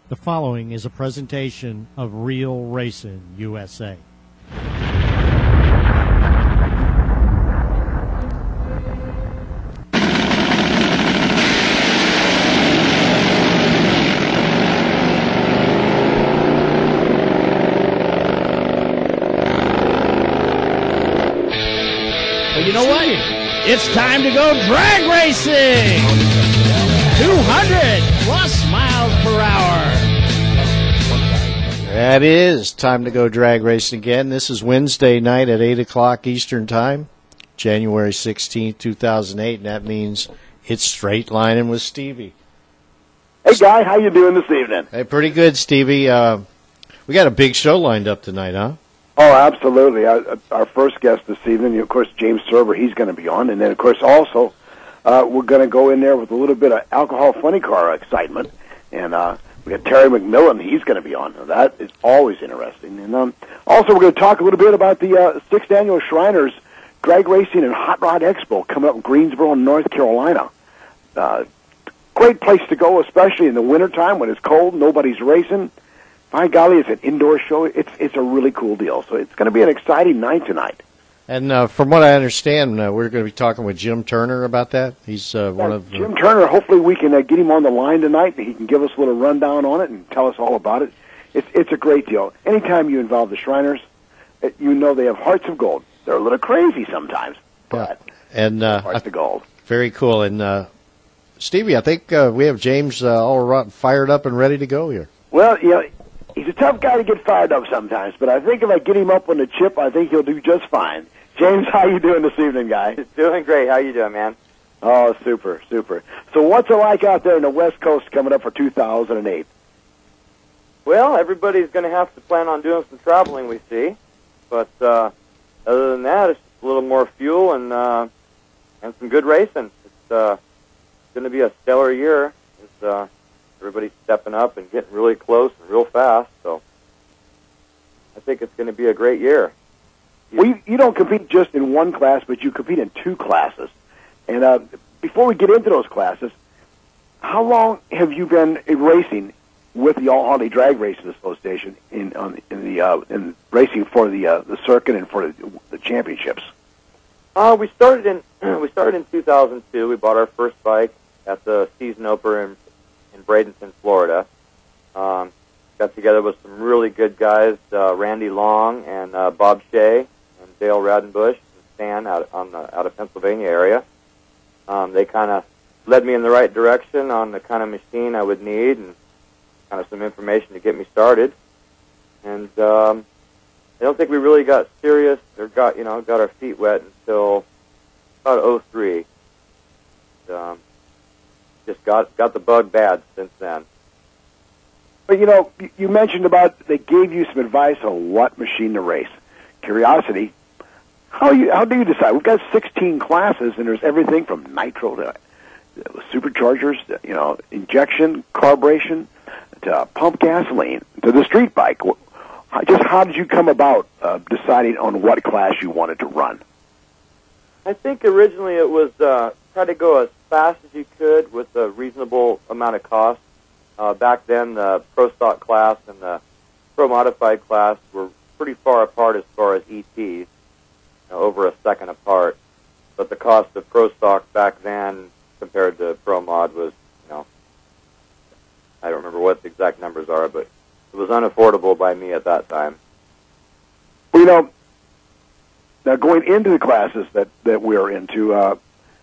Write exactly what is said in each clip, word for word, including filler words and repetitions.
The following is a presentation of Real Racing U S A. Well, you know what? It's time to go drag racing! two hundred plus miles per hour. That is time to go drag racing again. This is Wednesday night at eight o'clock Eastern Time, January sixteenth, two thousand eight, and that means it's straight lining with Stevie. Hey, Guy, how you doing this evening? Hey, pretty good, Stevie. Uh, we got a big show lined up tonight, huh? Oh, absolutely. Our, our first guest this evening, of course, James Server, he's going to be on. And then, of course, also, uh, we're going to go in there with a little bit of alcohol funny car excitement. And uh, we got Terry McMillan, he's going to be on. Now, that is always interesting. And um, also, we're going to talk a little bit about the uh, sixth Annual Shriners Drag Racing and Hot Rod Expo coming up in Greensboro, North Carolina. Uh, great place to go, especially in the wintertime when it's cold, nobody's racing. By golly, it's an indoor show. It's it's a really cool deal. So it's going to be an exciting night tonight. And uh, from what I understand, uh, we're going to be talking with Jim Turner about that. He's uh, one yeah, of the... Jim Turner. Hopefully, we can uh, get him on the line tonight, and he can give us a little rundown on it and tell us all about it. It's it's a great deal. Anytime you involve the Shriners, it, you know they have hearts of gold. They're a little crazy sometimes, but yeah. and uh, hearts of gold. Very cool. And uh, Stevie, I think uh, we have James uh, all fired up and ready to go here. Well, you know, he's a tough guy to get fired up sometimes, but I think if I get him up on the chip, I think he'll do just fine. James, how you doing this evening, guy? Doing great. How you doing, man? Oh, super, super. So what's it like out there in the West Coast coming up for two thousand eight? Well, everybody's going to have to plan on doing some traveling, we see. But uh, other than that, it's just a little more fuel and uh, and some good racing. It's uh, going to be a stellar year. It's, uh, everybody's stepping up and getting really close and real fast. So I think it's going to be a great year. Well, you, you don't compete just in one class, but you compete in two classes. And uh, before we get into those classes, how long have you been racing with the All Harley Drag Racing Association in on, in the uh, in racing for the uh, the circuit and for the, the championships? Uh, we started in we started in two thousand two. We bought our first bike at the season opener in, in Bradenton, Florida. Um, got together with some really good guys, uh, Randy Long and uh, Bob Shea. Dale Radenbush and Stan out on the out of Pennsylvania area. Um, they kind of led me in the right direction on the kind of machine I would need and kind of some information to get me started. And um, I don't think we really got serious or got you know got our feet wet until about oh three. Um, just got got the bug bad since then. But you know, you mentioned about they gave you some advice on what machine to race. Curiosity. How you how do you decide? We've got sixteen classes, and there's everything from nitro to uh, superchargers, to, you know, injection, carburation, to pump gasoline, to the street bike. Just how did you come about uh, deciding on what class you wanted to run? I think originally it was uh, try to go as fast as you could with a reasonable amount of cost. Uh, back then, the Pro Stock class and the Pro Modified class were pretty far apart as far as E Ts. Over a second apart, but the cost of Pro Stock back then compared to Pro Mod was, you know, I don't remember what the exact numbers are, but it was unaffordable by me at that time. Well, you know, now going into the classes that, that we're into, uh,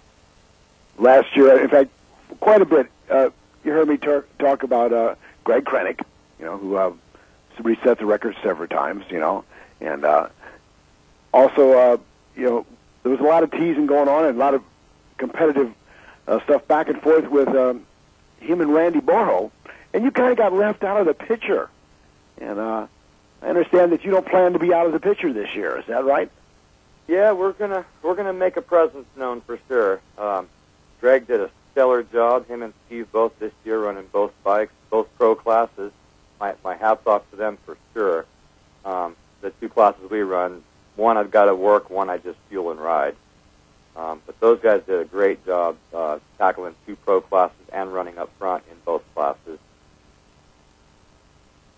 last year, in fact, quite a bit, uh, you heard me tar- talk about uh, Greg Krennick, you know, who uh, reset the record several times, you know, and uh, also, uh, you know, there was a lot of teasing going on and a lot of competitive uh, stuff back and forth with um, him and Randy Borho, and you kind of got left out of the picture. And uh, I understand that you don't plan to be out of the picture this year. Is that right? Yeah, we're gonna we're gonna make a presence known for sure. Um, Greg did a stellar job. Him and Steve both this year running both bikes, both pro classes. My my hats off to them for sure. Um, the two classes we run. One I've got to work, one I just fuel and ride. Um, but those guys did a great job uh, tackling two pro classes and running up front in both classes.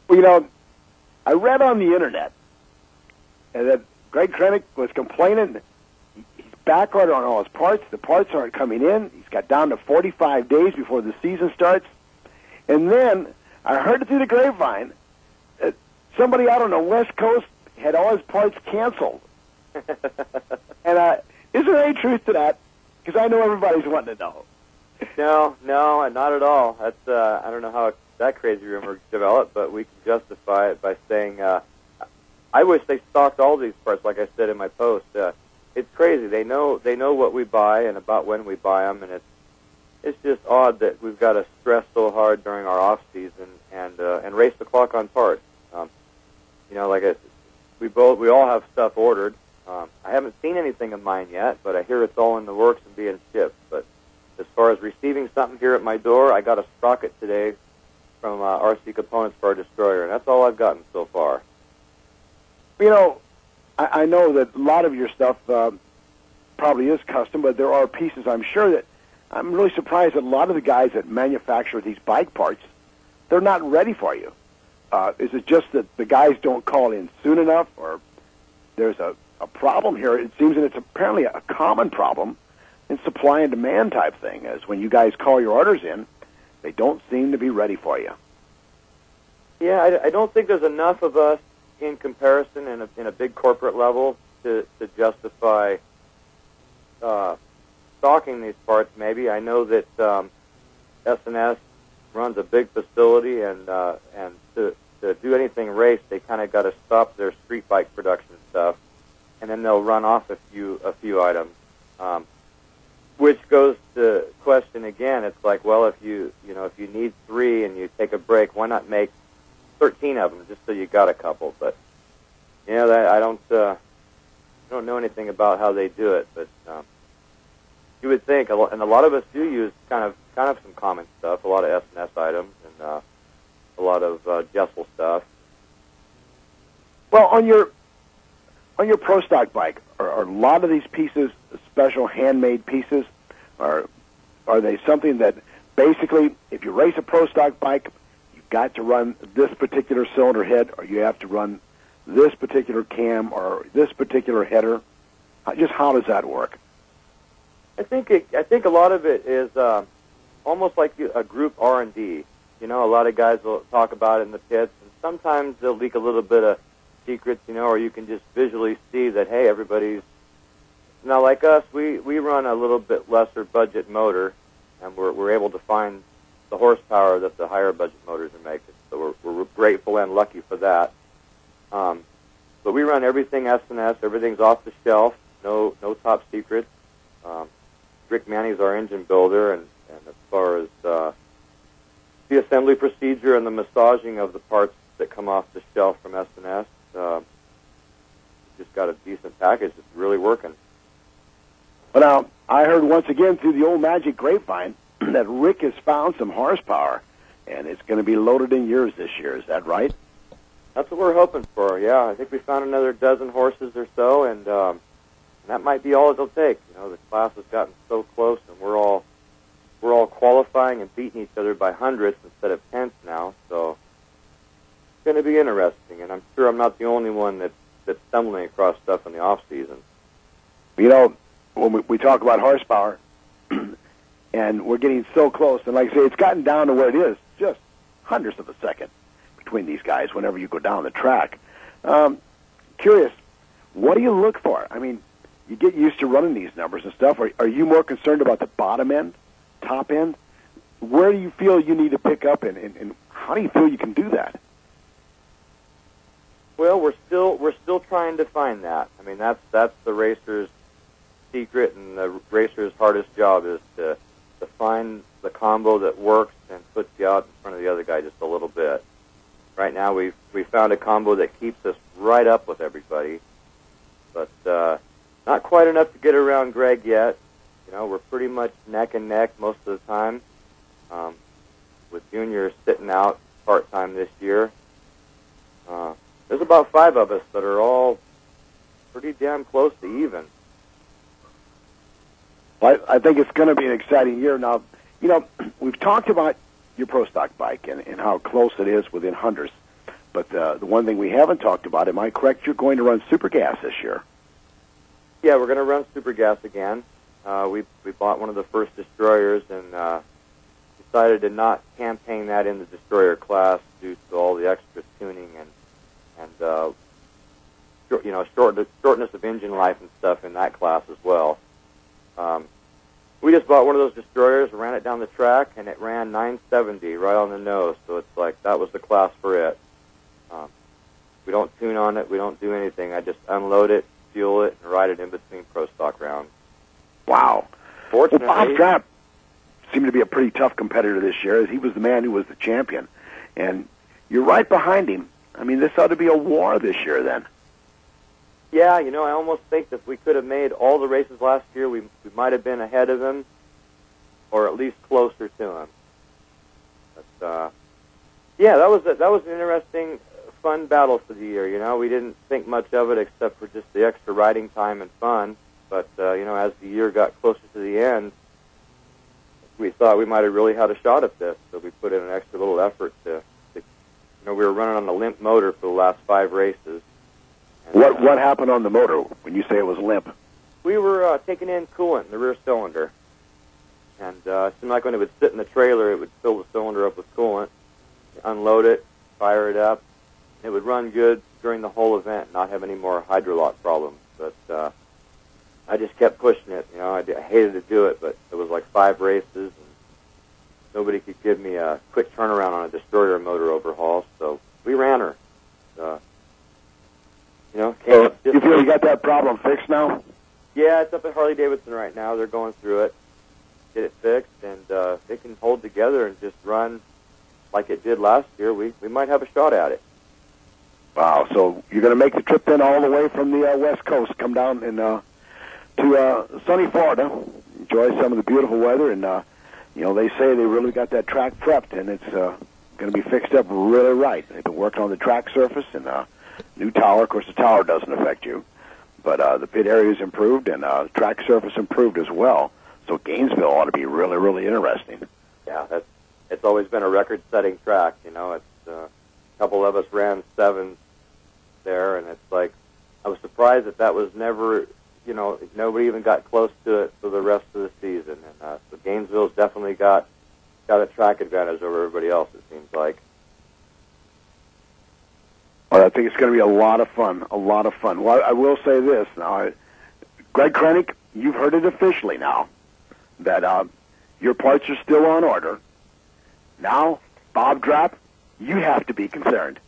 Well, you know, I read on the internet that Greg Krennic was complaining he's backordered on all his parts. The parts aren't coming in. He's got down to forty-five days before the season starts. And then I heard it through the grapevine that somebody out on the West Coast had all his parts canceled. And uh, is there any truth to that? Because I know everybody's wanting to know. No, no, not at all. That's uh, I don't know how that crazy rumor developed, but we can justify it by saying uh, I wish they stocked all these parts, like I said in my post. Uh, it's crazy. They know they know what we buy and about when we buy them, and it's it's just odd that we've got to stress so hard during our off season and uh, and race the clock on parts. Um, you know, like I, we both we all have stuff ordered. Um, I haven't seen anything of mine yet, but I hear it's all in the works and being shipped. But as far as receiving something here at my door, I got a sprocket today from uh, R C Components for our destroyer, and that's all I've gotten so far. You know, I, I know that a lot of your stuff uh, probably is custom, but there are pieces I'm sure that I'm really surprised that a lot of the guys that manufacture these bike parts, they're not ready for you. Uh, is it just that the guys don't call in soon enough, or there's a, a problem here? It seems that it's apparently a common problem in supply and demand type thing, as when you guys call your orders in, they don't seem to be ready for you. Yeah, I, I don't think there's enough of us in comparison in a, in a big corporate level to, to justify uh, stocking these parts. Maybe I know that um, S and S runs a big facility, and uh, and to, to do anything race, they kind of got to stop their street bike production stuff, and then they'll run off a few a few items. Um, Which goes to question again. It's like, well, if you you know if you need three and you take a break, why not make thirteen of them just so you got a couple? But you know that I don't uh, I don't know anything about how they do it. But um, you would think, a lot, and a lot of us do use kind of kind of some common stuff, a lot of S and S items, and uh, a lot of uh, Jessel stuff. Well, on your on your Pro Stock bike, are, are a lot of these pieces special handmade pieces? Or are they something that basically, if you race a Pro Stock bike, you've got to run this particular cylinder head, or you have to run this particular cam or this particular header? Just how does that work? I think it, I think a lot of it is uh, almost like a group R and D. You know, a lot of guys will talk about it in the pits, and sometimes they'll leak a little bit of secrets, you know, or you can just visually see that, hey, everybody's now, like us, we, we run a little bit lesser budget motor, and we're we're able to find the horsepower that the higher budget motors are making. So we're we're grateful and lucky for that. Um, but we run everything S and S. Everything's off the shelf. No no top secrets. Um, Rick Manny's our engine builder, and, and as far as uh, the assembly procedure and the massaging of the parts that come off the shelf from S and S, uh, just got a decent package. It's really working. Well, now, I heard once again through the old magic grapevine that Rick has found some horsepower, and it's going to be loaded in yours this year. Is that right? That's what we're hoping for, yeah. I think we found another dozen horses or so, and um, that might be all it'll take. You know, the class has gotten so close, and we're all we're all qualifying and beating each other by hundredths instead of tenths now, so it's going to be interesting, and I'm sure I'm not the only one that's, that's stumbling across stuff in the off-season. You know, when we, we talk about horsepower, and we're getting so close, and like I say, it's gotten down to where it is, just hundredths of a second between these guys whenever you go down the track. Um, curious, what do you look for? I mean, you get used to running these numbers and stuff. Are, are you more concerned about the bottom end, top end? Where do you feel you need to pick up, and, and, and how do you feel you can do that? Well, we're still we're still trying to find that. I mean, that's that's the racer's secret, and the racer's hardest job is to to find the combo that works and puts you out in front of the other guy just a little bit. Right now, we've we found a combo that keeps us right up with everybody, but uh, not quite enough to get around Greg yet. You know, we're pretty much neck and neck most of the time. Um, with Junior sitting out part time this year, uh, there's about five of us that are all pretty damn close to even. Well, I, I think it's going to be an exciting year. Now, you know, we've talked about your Pro Stock bike and, and how close it is within hundreds. uh, the one thing we haven't talked about, am I correct? You're going to run Super Gas this year. Yeah, we're going to run Super Gas again. Uh, we we bought one of the first destroyers and uh, decided to not campaign that in the destroyer class due to all the extra tuning and and uh, short, you know short, shortness of engine life and stuff in that class as well. Um, we just bought one of those destroyers, ran it down the track, and it ran nine seventy right on the nose. So it's like that was the class for it. Um, we don't tune on it. We don't do anything. I just unload it, fuel it, and ride it in between pro stock rounds. Wow. Fortunately, well, Bob Trapp seemed to be a pretty tough competitor this year, as he was the man who was the champion. And you're right behind him. I mean, this ought to be a war this year then. Yeah, you know, I almost think that if we could have made all the races last year, we we might have been ahead of him, or at least closer to him. But uh, yeah, that was a, that was an interesting, fun battle for the year. You know, we didn't think much of it except for just the extra riding time and fun. But, uh, you know, as the year got closer to the end, we thought we might have really had a shot at this. So we put in an extra little effort to, to you know, we were running on a limp motor for the last five races. And, what uh, what happened on the motor when you say it was limp? We were uh, taking in coolant in the rear cylinder. And uh, it seemed like when it would sit in the trailer, it would fill the cylinder up with coolant, unload it, fire it up. And it would run good during the whole event, not have any more hydrolock problems. But uh, I just kept pushing it. You know, I, I hated to do it, but it was like five races, and nobody could give me a quick turnaround on a destroyer motor overhaul. So we ran her. Uh, you know, came So up just you feel you got that problem fixed now? Yeah, it's up at Harley Davidson right now. They're going through it, get it fixed, and uh, they can hold together and just run like it did last year. We we might have a shot at it. Wow. So you're going to make the trip then all the way from the uh, West Coast, come down and. Uh, to uh, sunny Florida, enjoy some of the beautiful weather, and, uh, you know, they say they really got that track prepped, and it's uh, going to be fixed up really right. They've been working on the track surface, and uh, new tower. Of course, the tower doesn't affect you, but uh, the pit area is improved, and uh, track surface improved as well. So Gainesville ought to be really, really interesting. Yeah, that's, it's always been a record-setting track, you know. It's uh, a couple of us ran sevens there, and it's like, I was surprised that that was never... You know, nobody even got close to it for the rest of the season, and uh, so Gainesville's definitely got got a track advantage over everybody else. It seems like. Well, I think it's going to be a lot of fun. A lot of fun. Well, I will say this now, Greg Krennick, you've heard it officially now that uh, your parts are still on order. Now, Bob Trapp, you have to be concerned.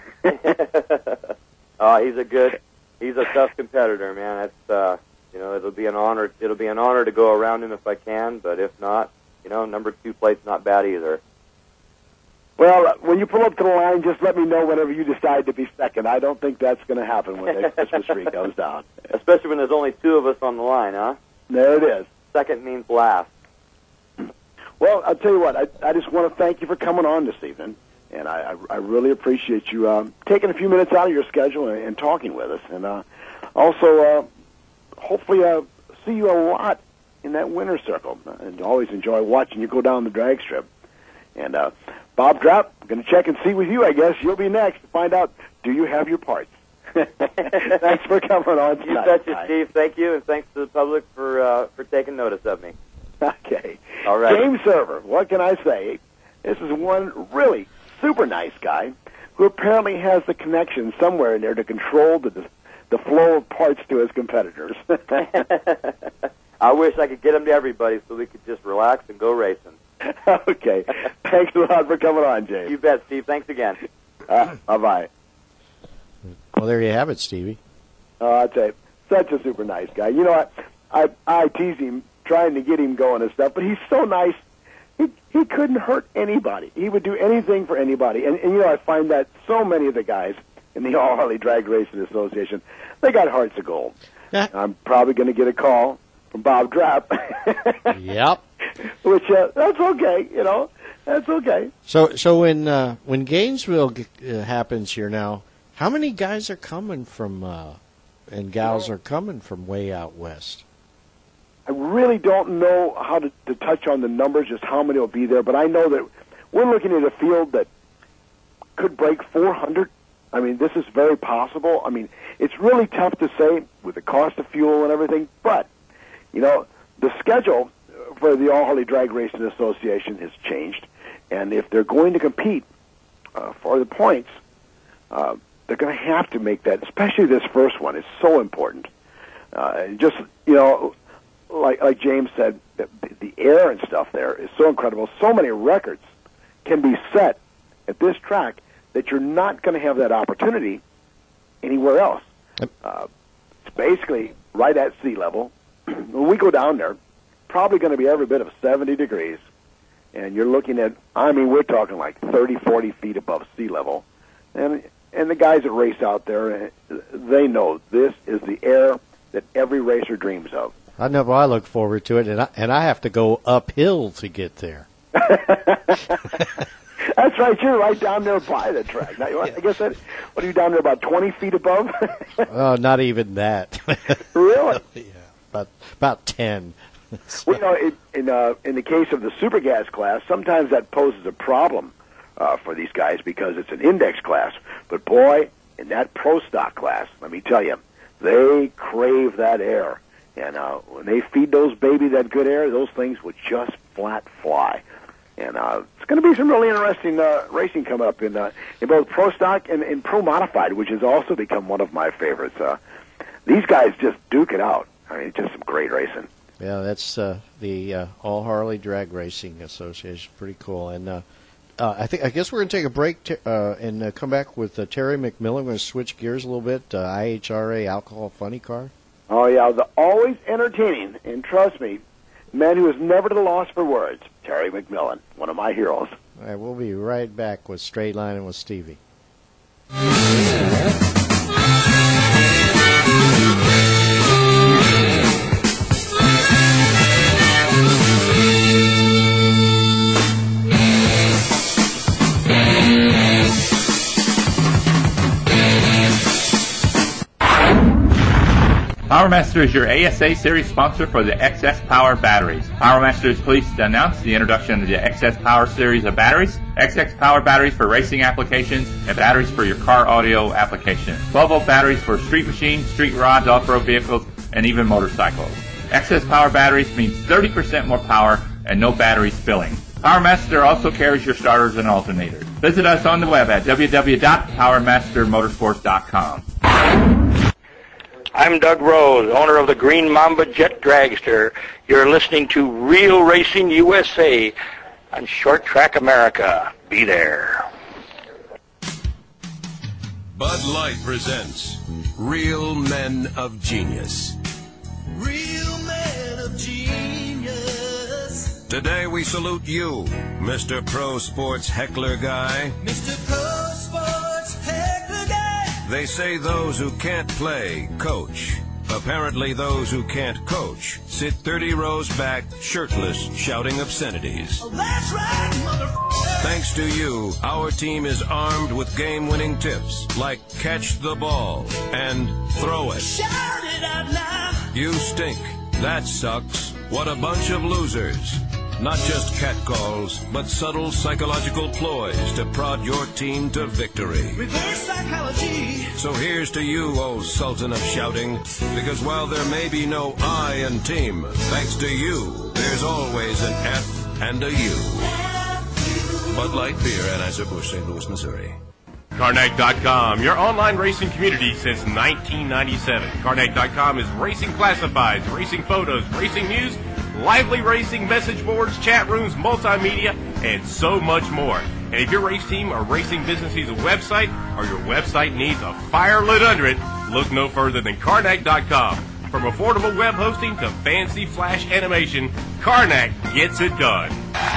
uh, he's a good. He's a tough competitor, man. It's uh, you know, it'll be an honor. It'll be an honor to go around him if I can, but if not, you know, number two plate's not bad either. Well, when you pull up to the line, just let me know whenever you decide to be second. I don't think that's going to happen when the Christmas tree goes down. Especially when there's only two of us on the line, huh? There it is. Second means last. Well, I'll tell you what. I, I just want to thank you for coming on this evening. And I, I, I really appreciate you um, taking a few minutes out of your schedule and, and talking with us. And uh, also, uh, hopefully, uh, see you a lot in that winner's circle. And always enjoy watching you go down the drag strip. And uh, Bob Trapp, I'm going to check and see with you, I guess. You'll be next to find out, do you have your parts? Thanks for coming on tonight. You betcha, Steve. Thank you, and thanks to the public for uh, for taking notice of me. Okay. All right. James Server, what can I say? This is one really super nice guy who apparently has the connection somewhere in there to control the the flow of parts to his competitors. I wish I could get them to everybody so we could just relax and go racing. Okay. Thanks a lot for coming on, James. You bet, Steve. Thanks again. Uh, bye-bye. Well, there you have it, Stevie. Oh, I'll tell you, such a super nice guy. You know, I, I, I tease him trying to get him going and stuff, but he's so nice. He he couldn't hurt anybody. He would do anything for anybody. And, and you know, I find that so many of the guys in the All Harley Drag Racing Association, they got hearts of gold. Yeah. I'm probably going to get a call from Bob Trapp. Yep. Which, uh, that's okay, you know. That's okay. So, so when uh, when Gainesville uh, happens here now, how many guys are coming from uh, and gals are coming from way out west? I really don't know how to, to touch on the numbers, just how many will be there, but I know that we're looking at a field that could break four hundred I mean, this is very possible. I mean, it's really tough to say with the cost of fuel and everything, but, you know, the schedule for the All Harley Drag Racing Association has changed, and if they're going to compete uh, for the points, uh, they're going to have to make that, especially this first one. It's so important. Uh, just, you know, like like James said, the, the air and stuff there is so incredible. So many records can be set at this track that you're not going to have that opportunity anywhere else. Uh, it's basically right at sea level. When we go down there, probably going to be every bit of seventy degrees, and you're looking at, I mean, we're talking like thirty, forty feet above sea level. And and the guys that race out there, they know this is the air that every racer dreams of. I know I look forward to it, and I, and I have to go uphill to get there. That's right. You're right down there by the track. Now, I guess that. What are you down there? About twenty feet above? Oh, not even that. Really? Yeah, about about ten. So. Well, you know, it, in uh, in the case of the super gas class, sometimes that poses a problem uh, for these guys because it's an index class. But boy, in that pro stock class, let me tell you, they crave that air, and uh, when they feed those babies that good air, those things would just flat fly. And uh, it's going to be some really interesting uh, racing coming up in uh, in both pro stock and, and pro modified, which has also become one of my favorites. Uh, these guys just duke it out. I mean, just some great racing. Yeah, that's uh, the uh, All Harley Drag Racing Association. Pretty cool. And uh, uh, I think I guess we're going to take a break t- uh, and uh, come back with uh, Terry McMillan. We're going to switch gears a little bit. Uh, I H R A Alcohol Funny Car. Oh yeah, the always entertaining, and trust me, man who is never at a loss for words. Terry McMillan, one of my heroes. All right, we'll be right back with Straight Line and with Stevie. PowerMaster is your A S A Series sponsor for the X S Power batteries. PowerMaster is pleased to announce the introduction of the X S Power series of batteries, X S Power batteries for racing applications, and batteries for your car audio application. twelve volt batteries for street machines, street rods, off-road vehicles, and even motorcycles. X S Power batteries means thirty percent more power and no battery spilling. PowerMaster also carries your starters and alternators. Visit us on the web at w w w dot power master motorsports dot com. I'm Doug Rose, owner of the Green Mamba Jet Dragster. You're listening to Real Racing U S A on Short Track America. Be there. Bud Light presents Real Men of Genius. Real Men of Genius. Today we salute you, Mister Pro Sports Heckler Guy. Mister Pro Sports Heckler Guy. They say those who can't play, coach. Apparently those who can't coach sit thirty rows back, shirtless, shouting obscenities. Oh, that's right, motherfucker. Thanks to you, our team is armed with game-winning tips like catch the ball and throw it. Shout it out now. You stink. That sucks. What a bunch of losers. Not just catcalls, but subtle psychological ploys to prod your team to victory. Reverse psychology. So here's to you, oh Sultan of Shouting, because while there may be no I in team, thanks to you, there's always an F and a U. Bud Light Beer, Anheuser-Busch, Saint Louis, Missouri. Carnac dot com, your online racing community since nineteen ninety-seven. Carnac dot com is racing classifieds, racing photos, racing news, lively racing message boards, chat rooms, multimedia, and so much more. And if your race team or racing business needs a website or your website needs a fire lit under it, look no further than Carnac dot com. From affordable web hosting to fancy flash animation, Carnac gets it done.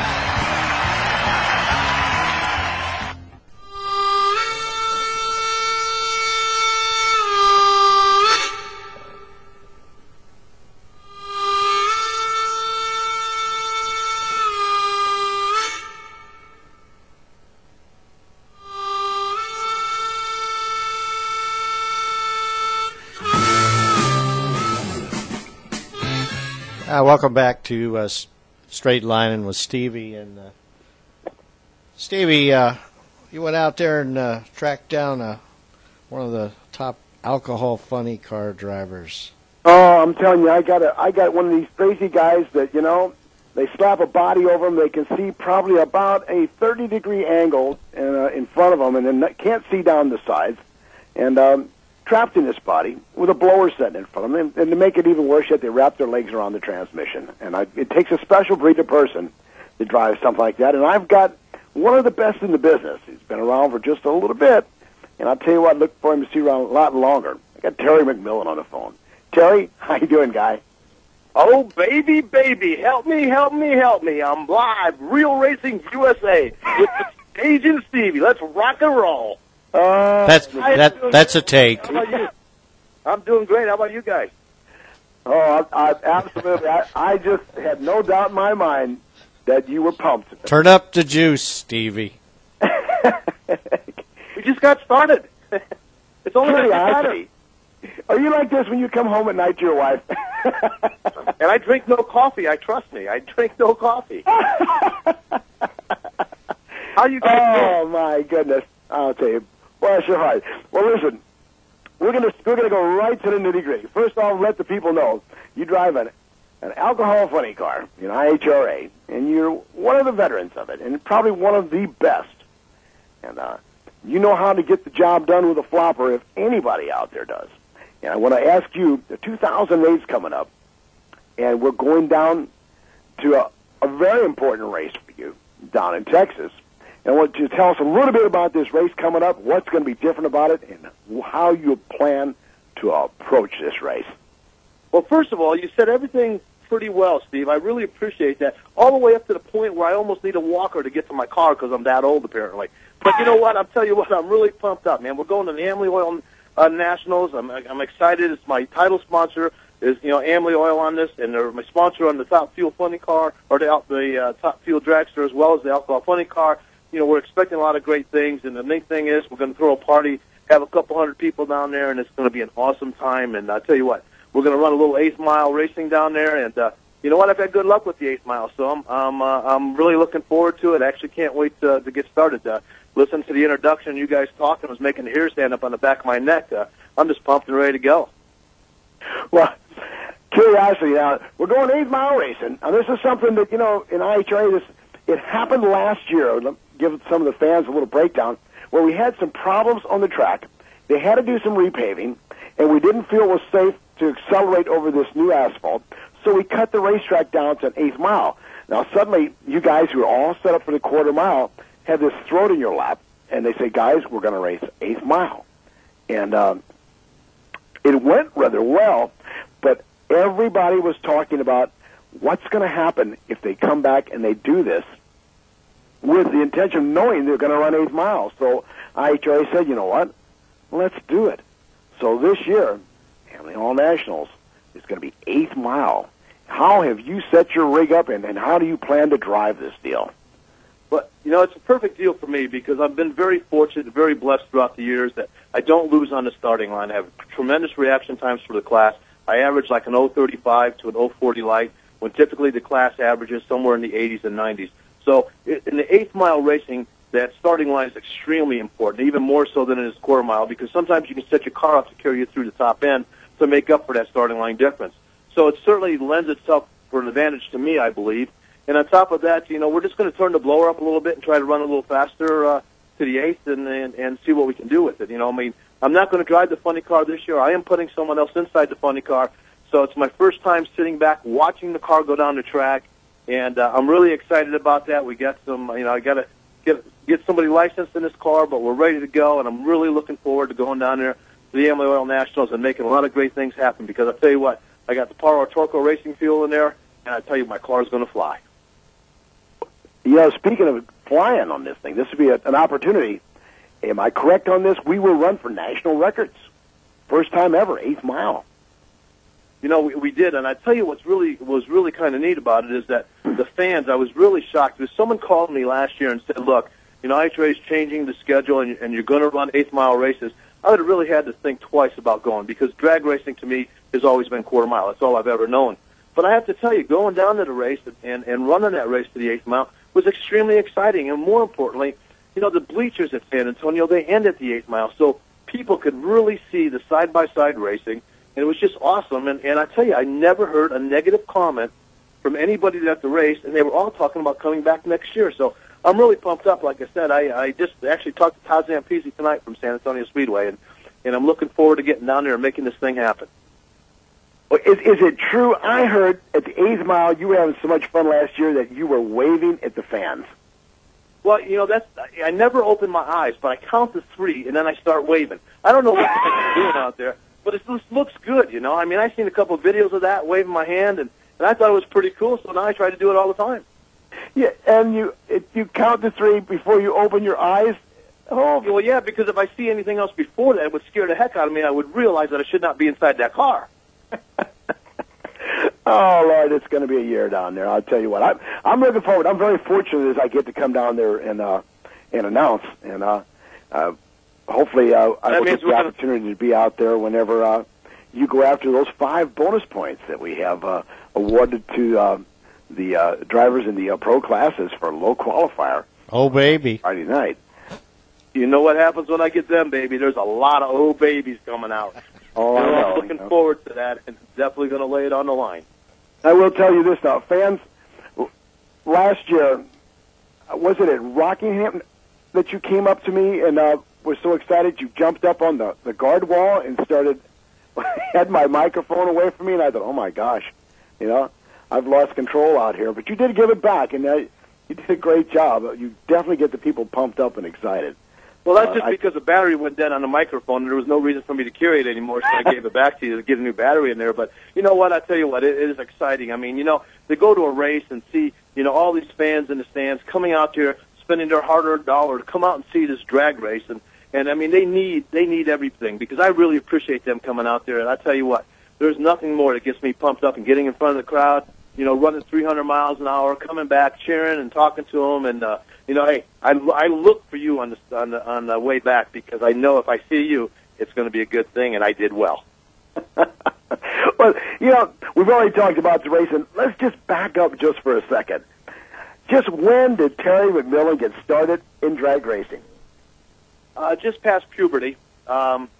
Uh, welcome back to uh, Straight Lining with Stevie. And uh, Stevie, uh, you went out there and uh, tracked down a one of the top alcohol funny car drivers. Oh, I'm telling you, I got a, I got one of these crazy guys that, you know, they slap a body over them. They can see probably about a thirty degree angle in, uh, in front of them, and then can't see down the sides. And um, trapped in this body with a blower set in front of them. And, and to make it even worse yet, they wrap their legs around the transmission. And I, it takes a special breed of person to drive something like that. And I've got one of the best in the business. He's been around for just a little bit. And I'll tell you what, look for him to see around a lot longer. I got Terry McMillan on the phone. Terry, how you doing, guy? Oh, baby, baby, help me, help me, help me. I'm live, Real Racing U S A, with Agent Stevie. Let's rock and roll. Uh, that's that. That's a take. How about you? I'm doing great. How about you guys? Oh, I, I, absolutely. I, I just had no doubt in my mind that you were pumped. Turn up the juice, Stevie. We just got started. It's only Pretty Saturday. Are you like this when you come home at night to your wife? And I drink no coffee. I trust me. I drink no coffee. How you guys Oh doing? my goodness! I'll tell you. Bless your heart. Well, listen, we're gonna we're gonna go right to the nitty gritty. First off, let the people know you drive an an alcohol funny car, an I H R A, and you're one of the veterans of it, and probably one of the best. And uh, you know how to get the job done with a flopper if anybody out there does. And I want to ask you, the two thousand race coming up, and we're going down to a, a very important race for you down in Texas. And I want you to tell us a little bit about this race coming up, what's going to be different about it, and how you plan to approach this race. Well, first of all, you said everything pretty well, Steve. I really appreciate that. All the way up to the point where I almost need a walker to get to my car because I'm that old, apparently. But you know what? I'll tell you what, I'm really pumped up, man. We're going to the Amley Oil uh, Nationals. I'm, I'm excited. It's my title sponsor is, you know, Amley Oil on this, and they're my sponsor on the Top Fuel Funny car, or the, the uh, Top Fuel Dragster, as well as the Alcohol Funny car. You know, we're expecting a lot of great things, and the neat thing is we're going to throw a party, have a couple hundred people down there, and it's going to be an awesome time. And I'll tell you what, we're going to run a little eighth mile racing down there, and uh, you know what? I've had good luck with the eighth mile, so I'm I'm, uh, I'm really looking forward to it. I actually can't wait to, to get started. Uh, listen to the introduction, you guys talking was making the hair stand up on the back of my neck. Uh, I'm just pumped and ready to go. Well, curiosity, now, we're going eighth mile racing. Now, this is something that, you know, in I H R A, this, it happened last year. Let me give some of the fans a little breakdown, where we had some problems on the track. They had to do some repaving, and we didn't feel it was safe to accelerate over this new asphalt, so we cut the racetrack down to an eighth mile. Now, suddenly, you guys who are all set up for the quarter mile have this throat in your lap, and they say, guys, we're going to race eighth mile. And um, it went rather well, but everybody was talking about what's going to happen if they come back and they do this with the intention of knowing they're going to run eighth mile. So I H R A said, you know what, let's do it. So this year, Amley All Nationals is going to be eighth mile. How have you set your rig up, and, and how do you plan to drive this deal? But, you know, it's a perfect deal for me because I've been very fortunate, very blessed throughout the years that I don't lose on the starting line. I have tremendous reaction times for the class. I average like an oh thirty-five to an oh forty light, when typically the class averages somewhere in the eighties and nineties. So in the eighth mile racing, that starting line is extremely important, even more so than in his quarter mile, because sometimes you can set your car up to carry you through the top end to make up for that starting line difference. So it certainly lends itself for an advantage to me, I believe. And on top of that, you know, we're just going to turn the blower up a little bit and try to run a little faster uh, to the eighth and, and and see what we can do with it. You know, I mean, I'm not going to drive the funny car this year. I am putting someone else inside the funny car. So it's my first time sitting back, watching the car go down the track, and uh, I'm really excited about that. We got some, you know, I got to get get somebody licensed in this car, but we're ready to go, and I'm really looking forward to going down there to the Amley Oil Nationals and making a lot of great things happen. Because I tell you what, I got the Power Torco Racing fuel in there, and I tell you, my car is going to fly. You know, speaking of flying on this thing, this would be a, an opportunity. Am I correct on this? We will run for national records. First time ever, eighth mile. You know, we, we did, and I tell you what's really was really kind of neat about it is that the fans. I was really shocked because someone called me last year and said, "Look, you know, I H R A is changing the schedule, and, and you're going to run eighth mile races." I would have really had to think twice about going because drag racing to me has always been quarter mile. That's all I've ever known. But I have to tell you, going down to the race and and running that race to the eighth mile was extremely exciting, and more importantly, you know, the bleachers at San Antonio, they end at the eighth mile, so people could really see the side-by-side racing, and it was just awesome. And, and I tell you, I never heard a negative comment from anybody at the race, and they were all talking about coming back next year. So I'm really pumped up. Like I said, I, I just actually talked to Todd Zampese tonight from San Antonio Speedway, and, and I'm looking forward to getting down there and making this thing happen. Well, is, is it true? I heard at the eighth mile you were having so much fun last year that you were waving at the fans. Well, you know, that's I never open my eyes, but I count to three, and then I start waving. I don't know what I'm doing out there, but it just looks good, you know. I mean, I've seen a couple of videos of that, waving my hand, and, and I thought it was pretty cool, so now I try to do it all the time. Yeah, and you it, you count to three before you open your eyes? Oh, well, yeah, because if I see anything else before that, it would scare the heck out of me. I would realize that I should not be inside that car. Oh, Lord, it's going to be a year down there. I'll tell you what. I'm, I'm looking forward. I'm very fortunate as I get to come down there and uh, and announce. And uh, uh, hopefully uh, I will get the opportunity to be out there whenever uh, you go after those five bonus points that we have uh, awarded to uh, the uh, drivers in the uh, pro classes for low qualifier. Oh, baby. Friday night. You know what happens when I get them, baby? There's a lot of oh babies coming out. Oh, I I'm know, looking you know. forward to that, and definitely going to lay it on the line. I will tell you this now, fans. Last year, was it at Rockingham that you came up to me and uh, were so excited you jumped up on the, the guard wall and started had my microphone away from me, and I thought, oh my gosh, you know, I've lost control out here. But you did give it back, and uh, you did a great job. You definitely get the people pumped up and excited. Well, that's Uh, just I- because the battery went dead on the microphone, and there was no reason for me to carry it anymore, so I gave it back to you to get a new battery in there. But you know what? I tell you what, it, it is exciting. I mean, you know, to go to a race and see, you know, all these fans in the stands coming out there, spending their hard-earned dollar to come out and see this drag race, and and I mean, they need they need everything because I really appreciate them coming out there. And I tell you what, there's nothing more that gets me pumped up and getting in front of the crowd. You know, running three hundred miles an hour, coming back, cheering and talking to them, and uh, you know, hey, I, I look for you on the on the on the way back because I know if I see you, it's going to be a good thing, and I did well. Well, you know, we've already talked about the race, and let's just back up just for a second. Just when did Terry McMillan get started in drag racing? Uh, just past puberty. Um,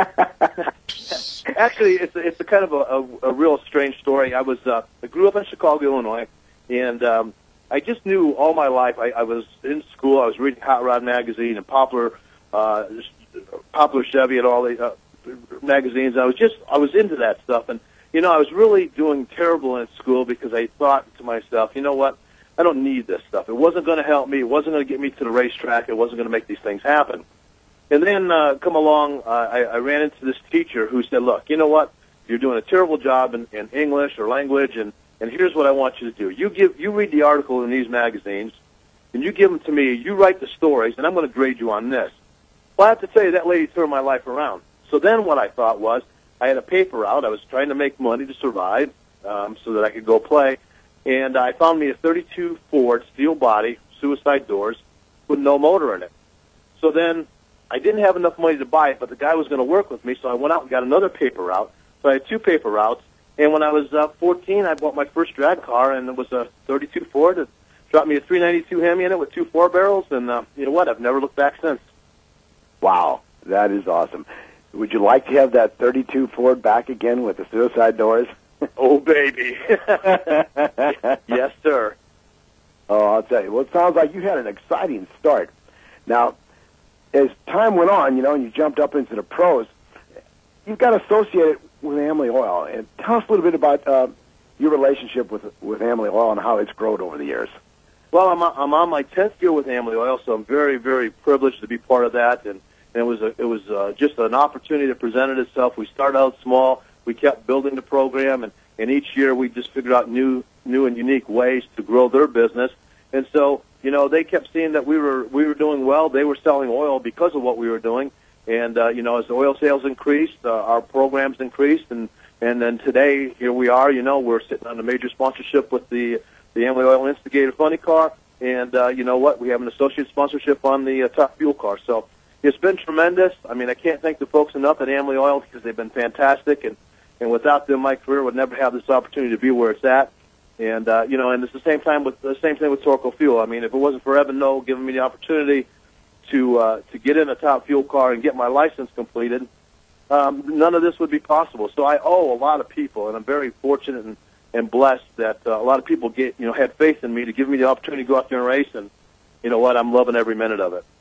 actually, it's a, it's a kind of a, a, a real strange story. I was uh, I grew up in Chicago, Illinois, and um, I just knew all my life. I, I was in school. I was reading Hot Rod magazine and Popular, uh, Popular Chevy and all the uh, magazines. I was just I was into that stuff, and you know I was really doing terrible in school because I thought to myself, you know what? I don't need this stuff. It wasn't going to help me. It wasn't going to get me to the racetrack. It wasn't going to make these things happen. And then uh, come along, uh, I, I ran into this teacher who said, look, you know what? You're doing a terrible job in, in English or language, and, and here's what I want you to do. You give, you read the article in these magazines, and you give them to me. You write the stories, and I'm going to grade you on this. Well, I have to tell you, that lady turned my life around. So then what I thought was I had a paper route. I was trying to make money to survive um, so that I could go play. And I found me a thirty-two Ford steel body, suicide doors, with no motor in it. So then I didn't have enough money to buy it, but the guy was going to work with me, so I went out and got another paper route. So I had two paper routes. And when I was uh, fourteen, I bought my first drag car, and it was a thirty-two Ford. It dropped me a three ninety-two Hemi in it with two four barrels, and uh, you know what? I've never looked back since. Wow, that is awesome. Would you like to have that thirty-two Ford back again with the suicide doors? Oh, baby. Yes, sir. Oh, I'll tell you. Well, it sounds like you had an exciting start. Now, as time went on, you know, and you jumped up into the pros, you've got associated with Amley Oil. And tell us a little bit about uh, your relationship with with Amley Oil and how it's grown over the years. Well, I'm I'm on my tenth year with Amley Oil, so I'm very, very privileged to be part of that. And, and it was a, it was uh, just an opportunity that presented itself. We started out small. We kept building the program, and, and each year we just figured out new new and unique ways to grow their business. And so, you know, they kept seeing that we were we were doing well. They were selling oil because of what we were doing. And, uh, you know, as the oil sales increased, uh, our programs increased. And, and then today, here we are, you know, we're sitting on a major sponsorship with the, the Amley Oil Instigator Funny Car. And, uh, you know what, we have an associate sponsorship on the uh, Top Fuel Car. So it's been tremendous. I mean, I can't thank the folks enough at Amley Oil because they've been fantastic. And, and without them, my career would never have this opportunity to be where it's at. And, uh, you know, and it's the same time with the same thing with Torco Fuel. I mean, if it wasn't for Evan Noe giving me the opportunity to uh, to get in a top fuel car and get my license completed, um, none of this would be possible. So I owe a lot of people, and I'm very fortunate and, and blessed that uh, a lot of people get you know had faith in me to give me the opportunity to go out there and race. And you know what? I'm loving every minute of it.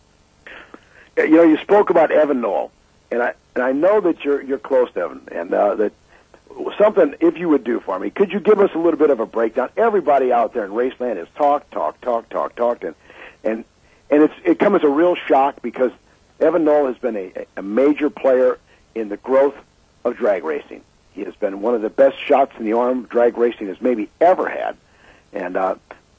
You know, you spoke about Evan Knoll, and I and I know that you're you're close to Evan, and uh, that something, if you would do for me, could you give us a little bit of a breakdown? Everybody out there in Raceland has talked, talked, talked, talked, talked, and and and it's it comes as a real shock because Evan Knoll has been a, a major player in the growth of drag racing. He has been one of the best shots in the arm drag racing has maybe ever had, and uh,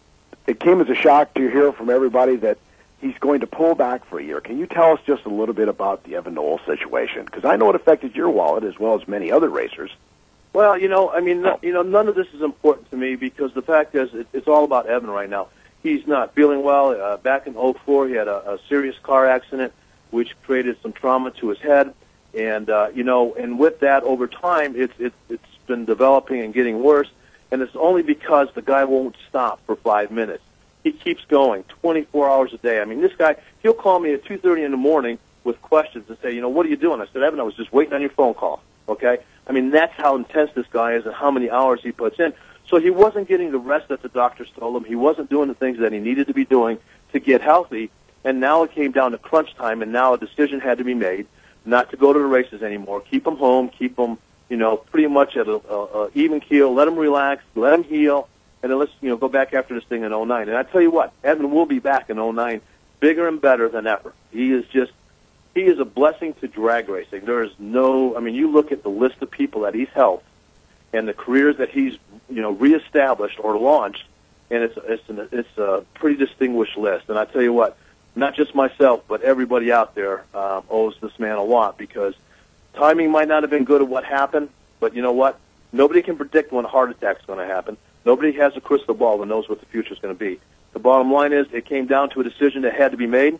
it came as a shock to hear from everybody that he's going to pull back for a year. Can you tell us just a little bit about the Evan Knoll situation? Because I know it affected your wallet as well as many other racers. Well, you know, I mean, no, you know, none of this is important to me because the fact is, it, it's all about Evan right now. He's not feeling well. Uh, back in oh four, he had a, a serious car accident, which created some trauma to his head, and uh, you know, and with that, over time, it's it's it's been developing and getting worse, and it's only because the guy won't stop for five minutes. He keeps going, twenty-four hours a day. I mean, this guy, he'll call me at two thirty in the morning with questions and say, you know, what are you doing? I said, Evan, I was just waiting on your phone call. Okay. I mean, that's how intense this guy is and how many hours he puts in. So he wasn't getting the rest that the doctors told him. He wasn't doing the things that he needed to be doing to get healthy. And now it came down to crunch time, and now a decision had to be made not to go to the races anymore. Keep him home, keep him, you know, pretty much at a, a, a even keel. Let him relax, let him heal, and then let's, you know, go back after this thing in oh nine. And I tell you what, Evan will be back in oh nine bigger and better than ever. He is just He is a blessing to drag racing. There is no, I mean, you look at the list of people that he's helped and the careers that he's, you know, reestablished or launched, and it's it's an, it's a pretty distinguished list. And I tell you what, not just myself, but everybody out there uh, owes this man a lot because timing might not have been good at what happened, but you know what? Nobody can predict when a heart attack's going to happen. Nobody has a crystal ball that knows what the future's going to be. The bottom line is it came down to a decision that had to be made.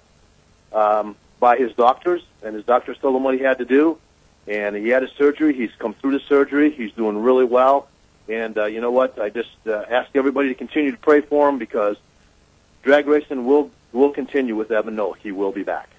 Um, by his doctors, and his doctors told him what he had to do, and he had his surgery. He's come through the surgery. He's doing really well, and uh, you know what? I just uh, ask everybody to continue to pray for him because drag racing will will continue with Evan Knoll. He will be back.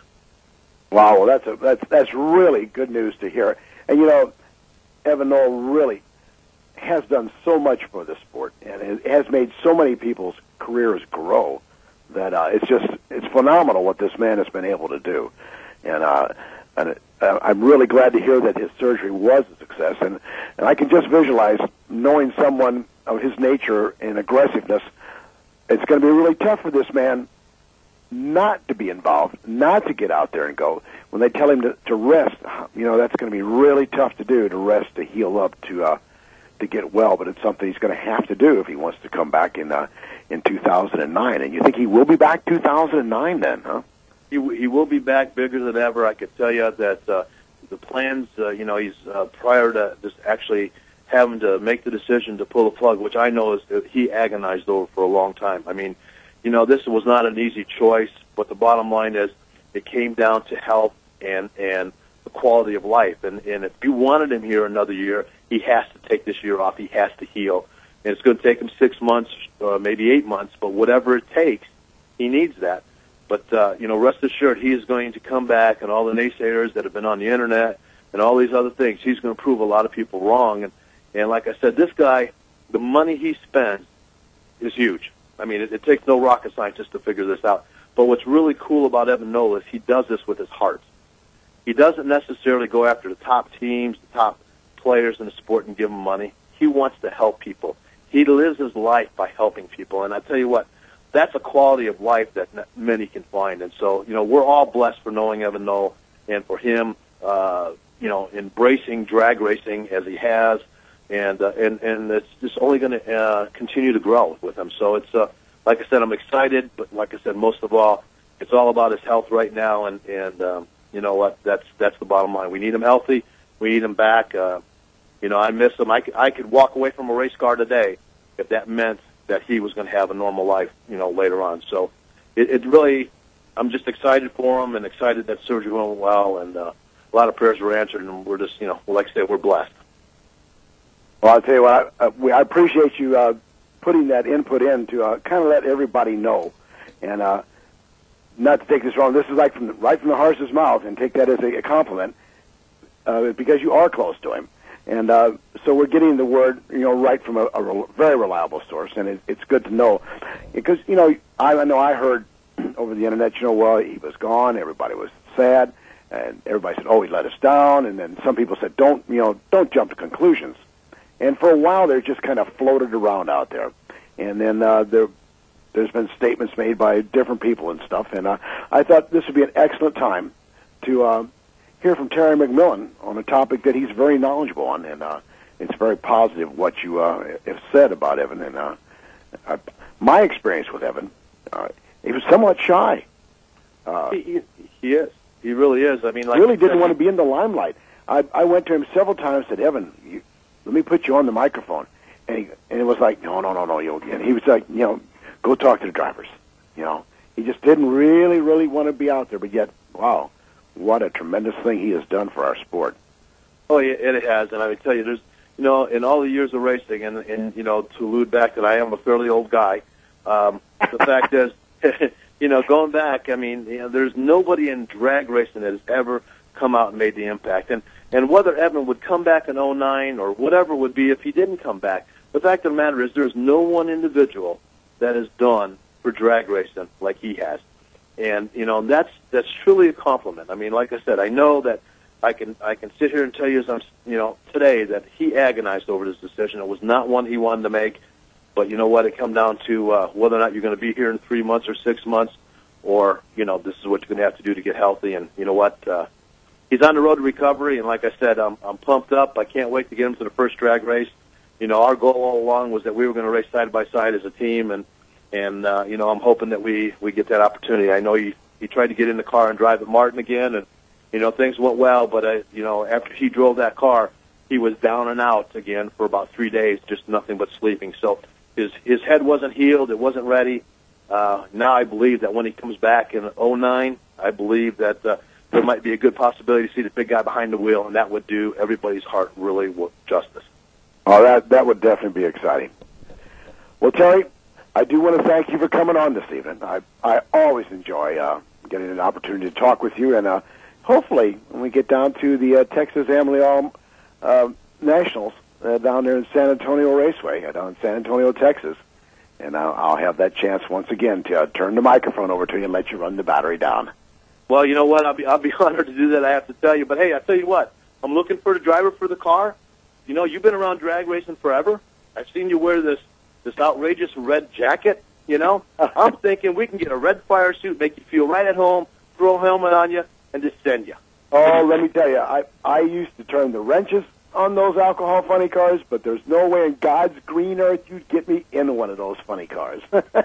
Wow, well, that's a, that's that's really good news to hear. And you know, Evan Knoll really has done so much for the sport, and it has made so many people's careers grow. That uh, it's just it's phenomenal what this man has been able to do, and uh, and uh, I'm really glad to hear that his surgery was a success, and and I can just visualize knowing someone of his nature and aggressiveness. It's going to be really tough for this man not to be involved, not to get out there and go. When they tell him to, to rest, you know that's going to be really tough to do to rest, to heal up, to uh, to get well. But it's something he's going to have to do if he wants to come back in. Uh, in two thousand nine, and you think he will be back two thousand nine then, huh? He he will be back bigger than ever. I could tell you that uh, the plans, uh, you know, he's uh, prior to just actually having to make the decision to pull the plug, which I know is that he agonized over for a long time. I mean, you know, this was not an easy choice, but the bottom line is it came down to health and and the quality of life. And, and if you wanted him here another year, he has to take this year off. He has to heal. And it's going to take him six months, uh, maybe eight months, but whatever it takes, he needs that. But, uh, you know, rest assured, he is going to come back, and all the naysayers that have been on the Internet and all these other things, he's going to prove a lot of people wrong. And, and like I said, this guy, the money he spends is huge. I mean, it, it takes no rocket scientist to figure this out. But what's really cool about Evan Knoll is he does this with his heart. He doesn't necessarily go after the top teams, the top players in the sport and give them money. He wants to help people. He lives his life by helping people, and I tell you what, that's a quality of life that not many can find. And so, you know, we're all blessed for knowing Evan Knoll, and for him, uh, you know, embracing drag racing as he has, and uh, and and it's just only going to uh, continue to grow with him. So it's uh, like I said, I'm excited, but like I said, most of all, it's all about his health right now, and and um, you know what, that's that's the bottom line. We need him healthy. We need him back. Uh, you know, I miss him. I could, I could walk away from a race car today if that meant that he was going to have a normal life, you know, later on. So it, it really, I'm just excited for him and excited that surgery went well, and uh, a lot of prayers were answered, and we're just, you know, like I said, we're blessed. Well, I'll tell you what, I, uh, we, I appreciate you uh, putting that input in to uh, kind of let everybody know. And uh, not to take this wrong, this is like from the, right from the horse's mouth, and take that as a, a compliment, uh, because you are close to him. And uh, so we're getting the word, you know, right from a, a re- very reliable source, and it, it's good to know. Because, you know, I, I know I heard over the Internet, you know, well, he was gone, everybody was sad, and everybody said, oh, he let us down, and then some people said, don't, you know, don't jump to conclusions. And for a while, they're just kind of floated around out there. And then uh, there, there's been statements made by different people and stuff, and uh, I thought this would be an excellent time to uh, hear from Terry McMillan on a topic that he's very knowledgeable on, and uh, it's very positive what you uh, have said about Evan. And uh, uh, my experience with Evan, uh, he was somewhat shy. Uh, he, he, he is. He really is. I mean, like really didn't want to be in the limelight. I, I went to him several times and said, Evan, you, let me put you on the microphone. And, he, and it was like, no, no, no, no. You, and he was like, you know, go talk to the drivers. You know, he just didn't really, really want to be out there. But yet, wow, what a tremendous thing he has done for our sport. Oh, yeah, it has. And I would tell you, there's, you know, in all the years of racing, and, and you know, to allude back that I am a fairly old guy, um, the fact is, you know, going back, I mean, you know, there's nobody in drag racing that has ever come out and made the impact. And, and whether Evan would come back in oh nine or whatever would be if he didn't come back, the fact of the matter is there's no one individual that has done for drag racing like he has. And, you know, that's that's truly a compliment. I mean, like I said, I know that I can I can sit here and tell you, as I'm, you know, today that he agonized over this decision. It was not one he wanted to make. But you know what? It come down to uh, whether or not you're going to be here in three months or six months, or, you know, this is what you're going to have to do to get healthy. And you know what? Uh, he's on the road to recovery, and like I said, I'm, I'm pumped up. I can't wait to get him to the first drag race. You know, our goal all along was that we were going to race side by side as a team, and and uh, you know, I'm hoping that we we get that opportunity. I know he he tried to get in the car and drive at Martin again, and you know, things went well, but I, you know, after he drove that car, he was down and out again for about three days, just nothing but sleeping. So his his head wasn't healed, it wasn't ready. Uh, now I believe that when he comes back in oh nine, I believe that uh, there might be a good possibility to see the big guy behind the wheel, and that would do everybody's heart really justice. Oh, that that would definitely be exciting. Well, Terry, I do want to thank you for coming on this evening. I I always enjoy uh, getting an opportunity to talk with you, and uh, hopefully when we get down to the uh, Texas Amalie uh, Nationals uh, down there in San Antonio Raceway, uh, down in San Antonio, Texas, and I'll, I'll have that chance once again to uh, turn the microphone over to you and let you run the battery down. Well, you know what? I'll be I'll be honored to do that. I have to tell you, but hey, I tell you what, I'm looking for the driver for the car. You know, you've been around drag racing forever. I've seen you wear this this outrageous red jacket. You know, I'm thinking we can get a red fire suit, make you feel right at home, throw a helmet on you, and just send you. Oh, let me tell you, I I used to turn the wrenches on those alcohol funny cars, but there's no way in God's green earth you'd get me in one of those funny cars.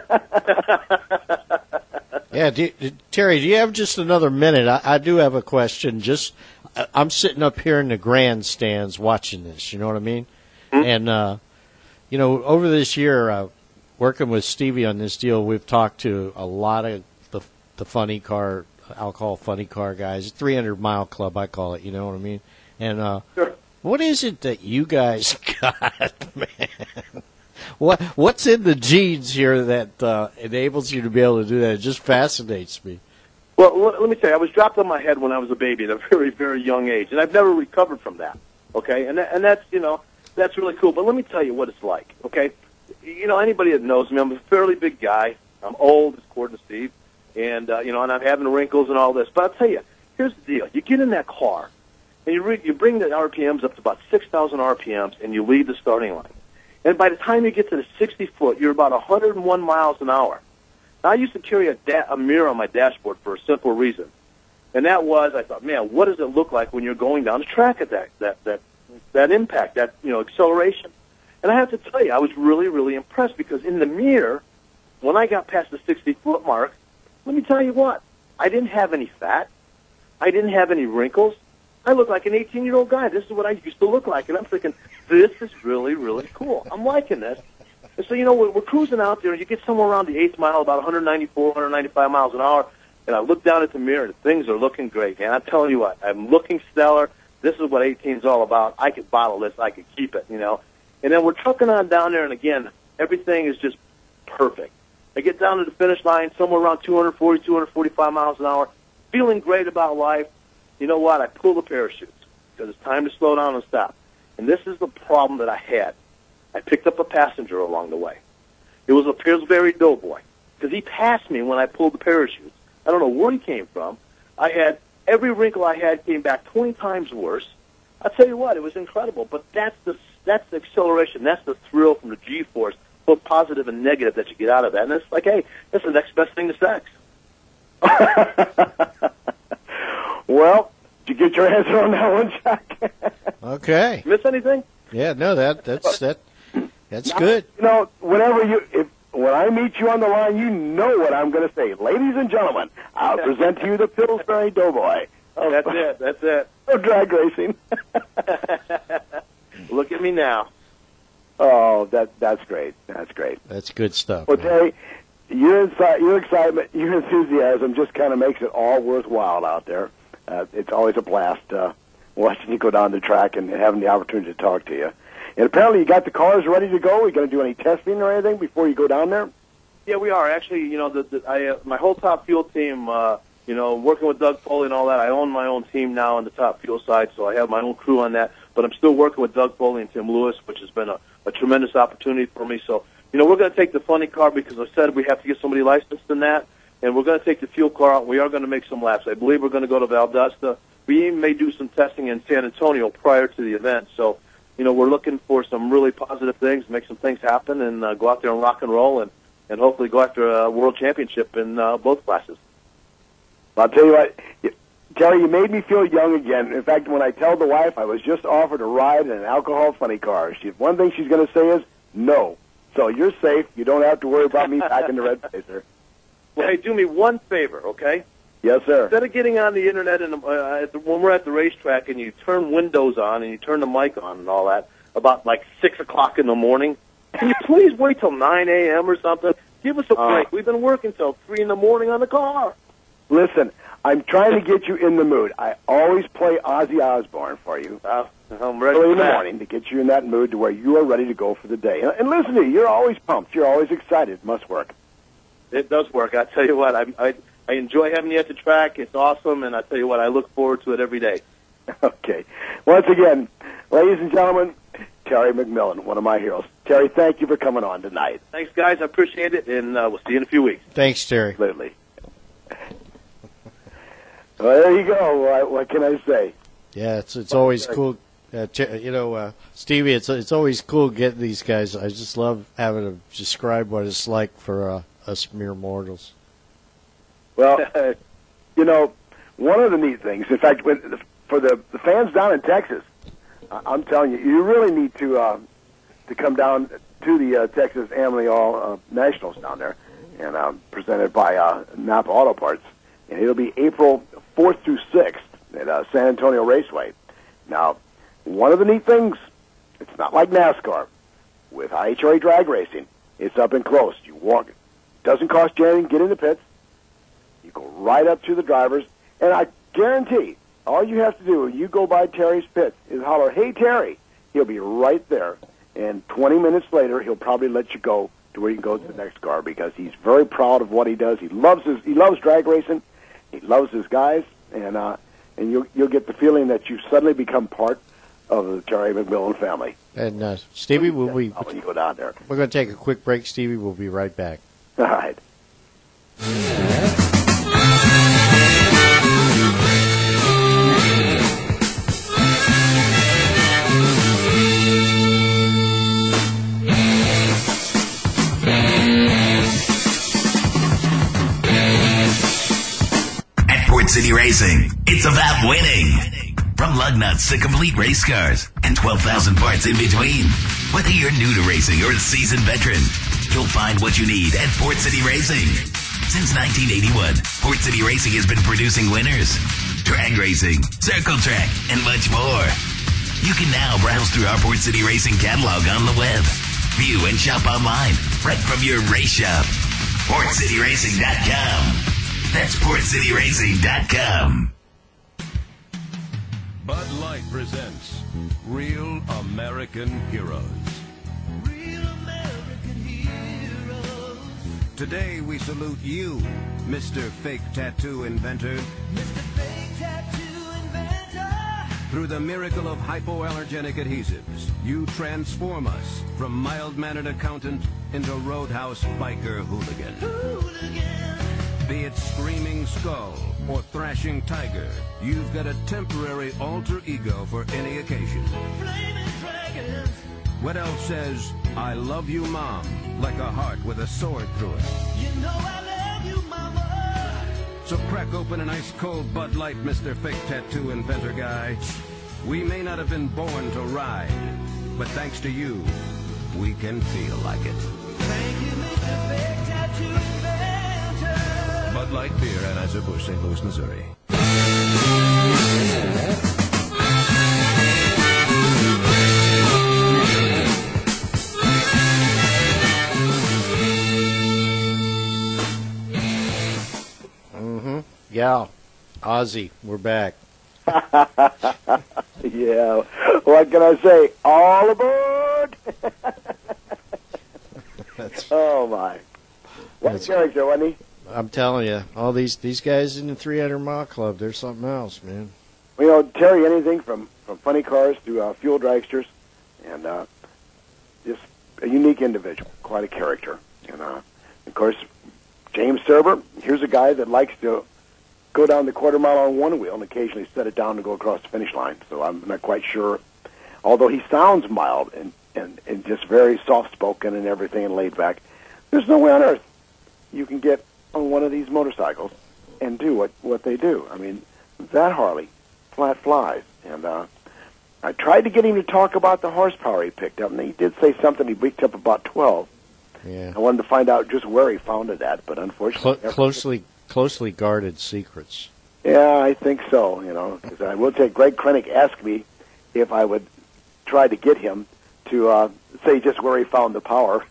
Yeah, do, do, Terry, do you have just another minute? I, I do have a question. Just, I'm sitting up here in the grandstands watching this. You know what I mean? Mm-hmm. And uh, you know, over this year, uh, working with Stevie on this deal, we've talked to a lot of the the funny car, alcohol funny car guys. three hundred mile club, I call it. You know what I mean? And uh, sure. What is it that you guys got, man? What what's in the genes here that uh, enables you to be able to do that? It just fascinates me. Well, let, let me tell you, I was dropped on my head when I was a baby at a very, very young age, and I've never recovered from that. Okay, and that, and that's you know that's really cool. But let me tell you what it's like. Okay, you know anybody that knows me, I'm a fairly big guy. I'm old, according to Steve, and uh, you know, and I'm having wrinkles and all this. But I'll tell you, here's the deal: you get in that car, and you re- you bring the R P Ms up to about six thousand R P Ms, and you leave the starting line. And by the time you get to the sixty foot, you're about one hundred one miles an hour. Now, I used to carry a, da- a mirror on my dashboard for a simple reason, and that was I thought, man, what does it look like when you're going down the track at that that that that impact, that you know acceleration? And I have to tell you, I was really really impressed because in the mirror, when I got past the sixty foot mark, let me tell you what, I didn't have any fat, I didn't have any wrinkles. I look like an eighteen-year-old guy. This is what I used to look like. And I'm thinking, this is really, really cool. I'm liking this. And so, you know, we're, we're cruising out there, and you get somewhere around the eighth mile, about one ninety-four, one ninety-five miles an hour, and I look down at the mirror, and things are looking great. And I'm telling you what, I'm looking stellar. This is what eighteen is all about. I could bottle this. I could keep it, you know. And then we're trucking on down there, and again, everything is just perfect. I get down to the finish line somewhere around two forty, two forty-five miles an hour, feeling great about life. You know what? I pull the parachutes because it's time to slow down and stop. And this is the problem that I had. I picked up a passenger along the way. It was a Pillsbury Doughboy because he passed me when I pulled the parachutes. I don't know where he came from. I had every wrinkle I had came back twenty times worse. I'll tell you what, it was incredible. But that's the that's the acceleration. That's the thrill from the G-force, both positive and negative that you get out of that. And it's like, hey, that's the next best thing to sex. Well, did you get your answer on that one, Jack? Okay. Miss anything? Yeah, no, that that's that that's Now, good. You know, whenever you, if, when I meet you on the line, you know what I'm going to say. Ladies and gentlemen, I'll present to you the Pillsbury Doughboy. Oh, that's it. That's it. Of drag racing. Look at me now. Oh, that that's great. That's great. That's good stuff. Well, man. Terry, your insi- your excitement, your enthusiasm just kind of makes it all worthwhile out there. Uh, it's always a blast uh, watching you go down the track and having the opportunity to talk to you. And apparently, you got the cars ready to go. Are you going to do any testing or anything before you go down there? Yeah, we are actually. You know, the, the, I, uh, my whole Top Fuel team. Uh, you know, working with Doug Foley and all that. I own my own team now on the Top Fuel side, so I have my own crew on that. But I'm still working with Doug Foley and Tim Lewis, which has been a, a tremendous opportunity for me. So, you know, we're going to take the funny car because I said we have to get somebody licensed in that, and we're going to take the fuel car out. And we are going to make some laps. I believe we're going to go to Valdosta. We even may do some testing in San Antonio prior to the event. So, you know, we're looking for some really positive things, make some things happen, and uh, go out there and rock and roll, and, and hopefully go after a world championship in uh, both classes. I'll tell you what, Terry, you made me feel young again. In fact, when I tell the wife I was just offered a ride in an alcohol funny car, she, one thing she's going to say is no. So you're safe. You don't have to worry about me packing the red pacer. Well, hey, do me one favor, okay? Yes, sir. Instead of getting on the internet and uh, at the, when we're at the racetrack and you turn windows on and you turn the mic on and all that about like six o'clock in the morning, can you please wait till nine a.m. or something? Give us a break. Uh, We've been working till three in the morning on the car. Listen, I'm trying to get you in the mood. I always play Ozzy Osbourne for you uh, I'm ready early in for the that. morning to get you in that mood to where you are ready to go for the day. And, and listen to you. You're always pumped. You're always excited. It must work. It does work. I tell you what, I, I I enjoy having you at the track. It's awesome, and I tell you what, I look forward to it every day. Okay. Once again, ladies and gentlemen, Terry McMillan, one of my heroes. Terry, thank you for coming on tonight. Thanks, guys. I appreciate it, and uh, we'll see you in a few weeks. Thanks, Terry. Absolutely. Well, there you go. What, what can I say? Yeah, it's it's always cool. Uh, you know, uh, Stevie, it's it's always cool getting these guys. I just love having to describe what it's like for uh, us mere mortals. Well, you know, one of the neat things, in fact, when, for the, the fans down in Texas, I'm telling you, you really need to uh, to come down to the uh, Texas Amalie All uh, Nationals down there, and uh, presented by uh, Napa Auto Parts, and it'll be April fourth through sixth at uh, San Antonio Raceway. Now, one of the neat things, it's not like NASCAR with I H R A drag racing. It's up and close. You walk. It doesn't cost you anything. Get in the pits. You go right up to the drivers, and I guarantee all you have to do when you go by Terry's pit is holler, "Hey, Terry." He'll be right there, and twenty minutes later, he'll probably let you go to where you can go to the next car because he's very proud of what he does. He loves his he loves drag racing. He loves his guys, and uh, and you'll you'll get the feeling that you suddenly become part of the Terry McMillan family. And uh, Stevie, will we? When you go down there, we're going to take a quick break. Stevie, we'll be right back. All right. City Racing, it's about winning. From lug nuts to complete race cars and twelve thousand parts in between. Whether you're new to racing or a seasoned veteran, you'll find what you need at Port City Racing. Since nineteen eighty-one, Port City Racing has been producing winners, drag racing, circle track, and much more. You can now browse through our Port City Racing catalog on the web. View and shop online right from your race shop. Port City Racing dot com. That's Port City Racing dot com. Bud Light presents Real American Heroes. Real American heroes. Today we salute you, Mister Fake Tattoo Inventor. Mister Fake Tattoo Inventor. Through the miracle of hypoallergenic adhesives, you transform us from mild-mannered accountant into roadhouse biker hooligan. Hooligan. Be it screaming skull or thrashing tiger, you've got a temporary alter ego for any occasion. Flaming dragons. What else says, I love you, Mom, like a heart with a sword through it? You know I love you, Mama. So crack open an ice-cold Bud Light, Mister Fake Tattoo Inventor guy. We may not have been born to ride, but thanks to you, we can feel like it. Thank you, Mister Fake Tattoo Inventor. Bud Light Beer, Anheuser-Busch, Saint Louis, Missouri. Mm-hmm. Yeah. Ozzy, we're back. Yeah. What can I say? All aboard! Oh, my. What a character, wasn't he? I'm telling you, all these these guys in the three hundred mile club, they're something else, man. Well, you know, Terry, anything from, from funny cars to uh, fuel dragsters, and uh, just a unique individual, quite a character. And, uh, of course, James Serber, here's a guy that likes to go down the quarter mile on one wheel and occasionally set it down to go across the finish line. So I'm not quite sure. Although he sounds mild and, and, and just very soft-spoken and everything and laid back, there's no way on earth you can get on one of these motorcycles and do what, what they do. I mean, that Harley flat flies. And uh, I tried to get him to talk about the horsepower he picked up, and he did say something. He picked up about twelve. Yeah. I wanted to find out just where he found it at, but unfortunately... Clo- closely closely guarded secrets. Yeah, I think so, you know, because I will say Greg Krennic asked me if I would try to get him to uh, say just where he found the power.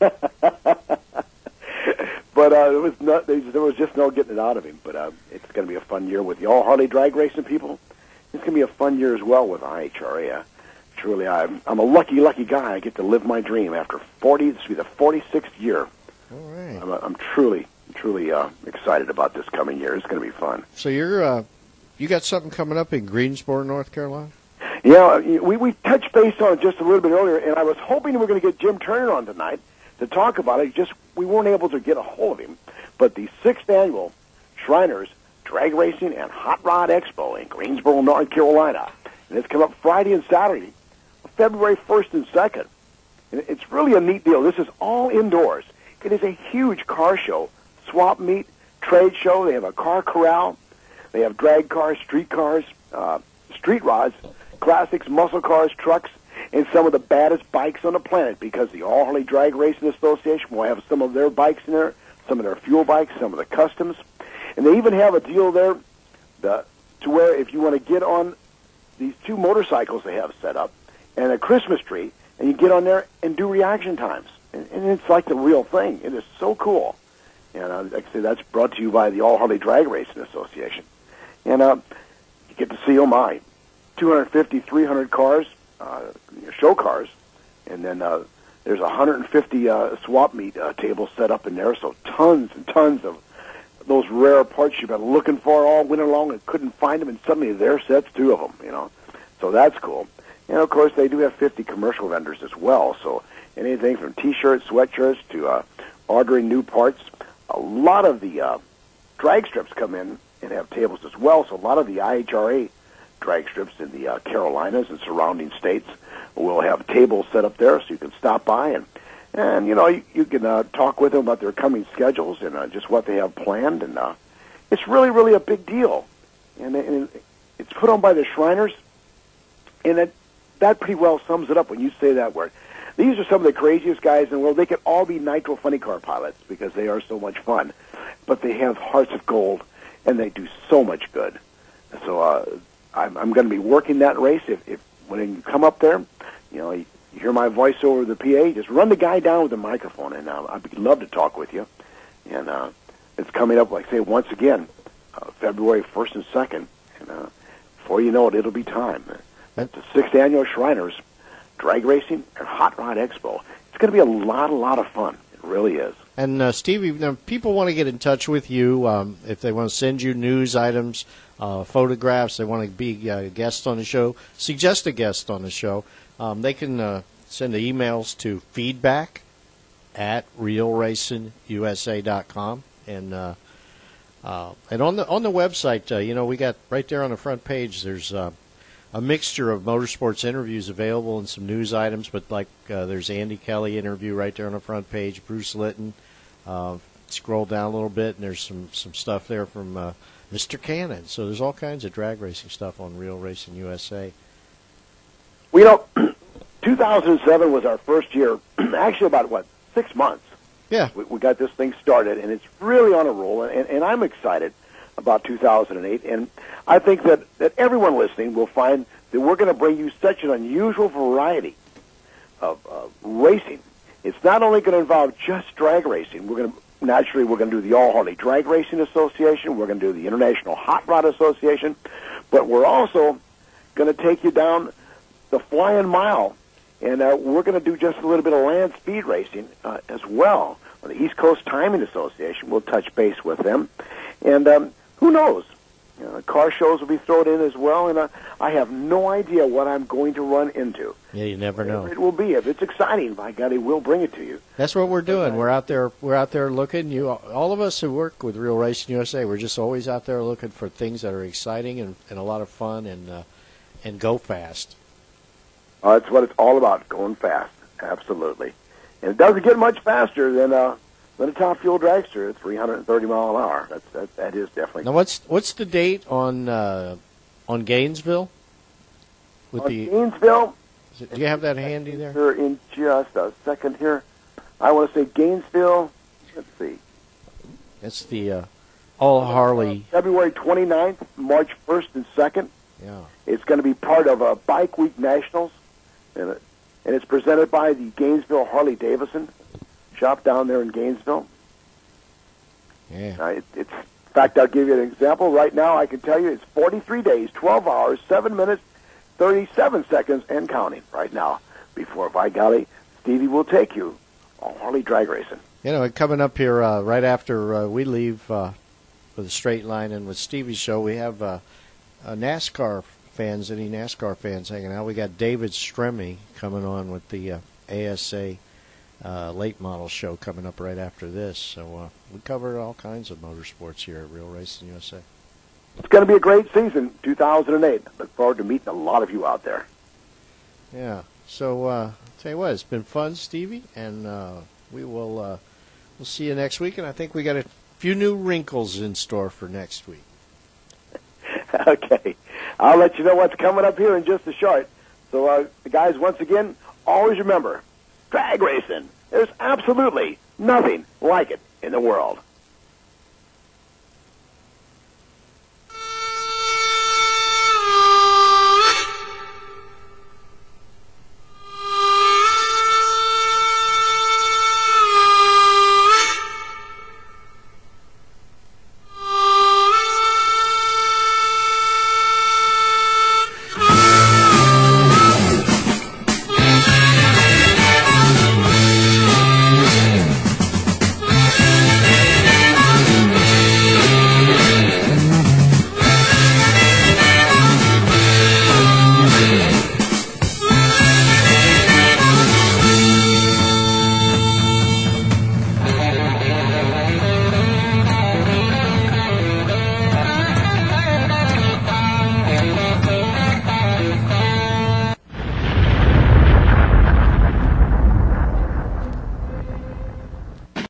But uh, it was not, there was just no getting it out of him. But uh, it's going to be a fun year with the all Harley drag racing people. It's going to be a fun year as well with I H R A. Uh, truly, I'm, I'm a lucky, lucky guy. I get to live my dream after forty. This will be the forty-sixth year. All right. I'm, I'm truly, truly uh, excited about this coming year. It's going to be fun. So you're uh, you got something coming up in Greensboro, North Carolina? Yeah, we we touched base on it just a little bit earlier, and I was hoping we were going to get Jim Turner on tonight to talk about it. Just we weren't able to get a hold of him. But the sixth annual Shriners Drag Racing and Hot Rod Expo in Greensboro, North Carolina, and it's come up Friday and Saturday, February first and second. And it's really a neat deal. This is all indoors. It is a huge car show, swap meet, trade show. They have a car corral. They have drag cars, street cars, uh, street rods, classics, muscle cars, trucks, and some of the baddest bikes on the planet, because the All Harley Drag Racing Association will have some of their bikes in there, some of their fuel bikes, some of the customs. And they even have a deal there the, to where if you want to get on these two motorcycles they have set up and a Christmas tree, and you get on there and do reaction times. And, and it's like the real thing. It is so cool. And uh, like I say, that's brought to you by the All Harley Drag Racing Association. And uh, you get to see, oh my, two hundred fifty, three hundred cars, uh, show cars, and then uh, there's one hundred fifty uh, swap meet uh, tables set up in there, so tons and tons of those rare parts you've been looking for all winter long and couldn't find them, and suddenly there sets two of them, you know. So that's cool. And, of course, they do have fifty commercial vendors as well, so anything from T-shirts, sweatshirts, to uh, ordering new parts. A lot of the uh, drag strips come in and have tables as well, so a lot of the I H R A drag strips in the uh, Carolinas and surrounding states will have tables set up there, so you can stop by and, and you know, you, you can uh, talk with them about their coming schedules and uh, just what they have planned, and uh, it's really, really a big deal. And, and it's put on by the Shriners, and it, that pretty well sums it up when you say that word. These are some of the craziest guys in the world. They could all be Nitro Funny Car pilots because they are so much fun, but they have hearts of gold, and they do so much good. So uh, I'm, I'm going to be working that race. If, if when you come up there, you know, you, you hear my voice over the P A, just run the guy down with the microphone, and uh, I'd love to talk with you. And uh, it's coming up, like I say, once again, uh, February first and second, and uh, before you know it, it'll be time. That's the sixth annual Shriners Drag Racing and Hot Rod Expo. It's going to be a lot, a lot of fun. It really is. And uh, Stevie, you know, people want to get in touch with you um, if they want to send you news items, uh, photographs. They want to be a guest on the show, suggest a guest on the show. Um, they can uh, send the emails to feedback at real racing U S A dot com. And uh, uh, and on the on the website, uh, you know, we got right there on the front page. There's uh, a mixture of motorsports interviews available and some news items. But like uh, there's Andy Kelly interview right there on the front page. Bruce Litton. Uh, scroll down a little bit, and there's some some stuff there from uh, Mister Cannon. So there's all kinds of drag racing stuff on Real Racing U S A. Well, you know, two thousand seven was our first year. Actually, about what six months. Yeah, we, we got this thing started, and it's really on a roll. And, and I'm excited about two thousand eight. And I think that that everyone listening will find that we're going to bring you such an unusual variety of uh, racing. It's not only going to involve just drag racing. We're going to naturally we're going to do the All Harley Drag Racing Association. We're going to do the International Hot Rod Association, but we're also going to take you down the Flying Mile, and uh, we're going to do just a little bit of land speed racing uh, as well. The East Coast Timing Association, we'll touch base with them, and um, who knows? You know, car shows will be thrown in as well, and uh, I have no idea what I'm going to run into. Yeah, you never know. It will be. If it's exciting, by God, we'll bring it to you. That's what we're doing. We're out there. We're out there looking. You, all of us who work with Real Racing U S A, we're just always out there looking for things that are exciting and, and a lot of fun and uh, and go fast. Uh, that's what it's all about, going fast. Absolutely. And it doesn't get much faster than uh, than a top fuel dragster at three hundred thirty mile an hour. That's that, that is definitely. Now, what's what's the date on uh, on Gainesville? With on the Gainesville. It, do you have that handy there? Sure, in just a second here. I want to say Gainesville. Let's see. It's the uh, All Harley. Uh, February twenty-ninth, March first and second. Yeah. It's going to be part of a Bike Week Nationals, and, it, and it's presented by the Gainesville Harley Davidson shop down there in Gainesville. Yeah. Uh, it, it's, in fact, I'll give you an example. Right now, I can tell you it's forty-three days, twelve hours, seven minutes, thirty-seven seconds, and counting right now. Before, by golly, Stevie will take you on Harley Drag Racing. You know, coming up here uh, right after uh, we leave uh, for the straight line and with Stevie's show, we have uh, uh, NASCAR fans, any NASCAR fans hanging out. We got David Stremme coming on with the uh, A S A uh, late model show coming up right after this. So uh, we covered all kinds of motorsports here at Real Racing U S A. It's going to be a great season, two thousand eight. Look forward to meeting a lot of you out there. Yeah. So uh, I'll tell you what, it's been fun, Stevie, and uh, we will uh, we'll see you next week. And I think we got a few new wrinkles in store for next week. Okay. I'll let you know what's coming up here in just a short. So, uh, guys, once again, always remember, drag racing, there's absolutely nothing like it in the world.